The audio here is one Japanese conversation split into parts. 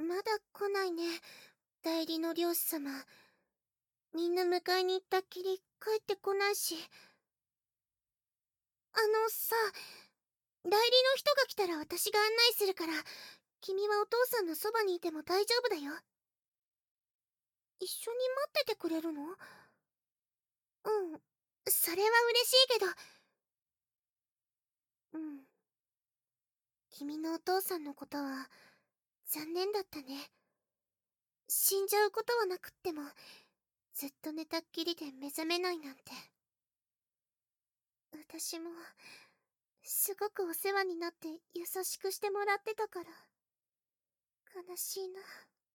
まだ来ないね、代理の漁師様。みんな迎えに行ったっきり帰ってこないし。さ、代理の人が来たら私が案内するから、君はお父さんのそばにいても大丈夫だよ。一緒に待っててくれるの？うん、それは嬉しいけど。うん。君のお父さんのことは、残念だったね。死んじゃうことはなくっても、ずっと寝たっきりで目覚めないなんて。私も、すごくお世話になって優しくしてもらってたから、悲しいな。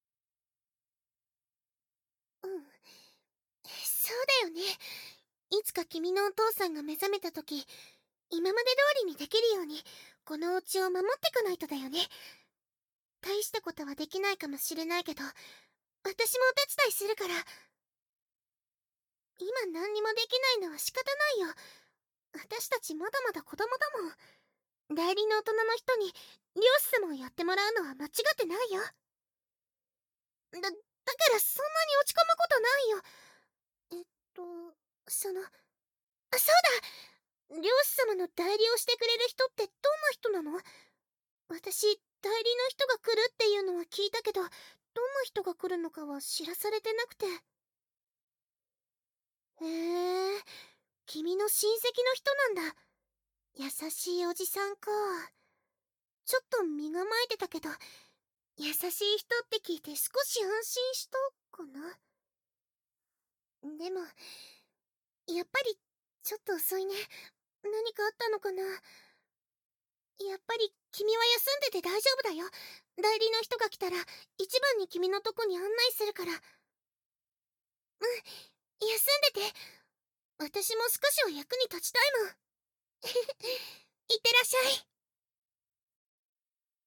うん。そうだよね。いつか君のお父さんが目覚めた時、今まで通りにできるように、このお家を守ってかないとだよね。大したことはできないかもしれないけど、私もお手伝いするから。今何にもできないのは仕方ないよ。私たちまだまだ子供だもん。代理の大人の人に漁師様をやってもらうのは間違ってないよ。だからそんなに落ち込むことないよ。えっと、その、そうだ、漁師様の代理をしてくれる人ってどんな人なの？私、代理の人が来るっていうのは聞いたけど、どんな人が来るのかは知らされてなくて。へえ、君の親戚の人なんだ。優しいおじさんか。ちょっと身構えてたけど、優しい人って聞いて少し安心したかな。でも、やっぱり、ちょっと遅いね。何かあったのかな。やっぱり、君は休んでて大丈夫だよ。代理の人が来たら、一番に君のとこに案内するから。うん、休んでて。私も少しは役に立ちたいもん。いってらっしゃい。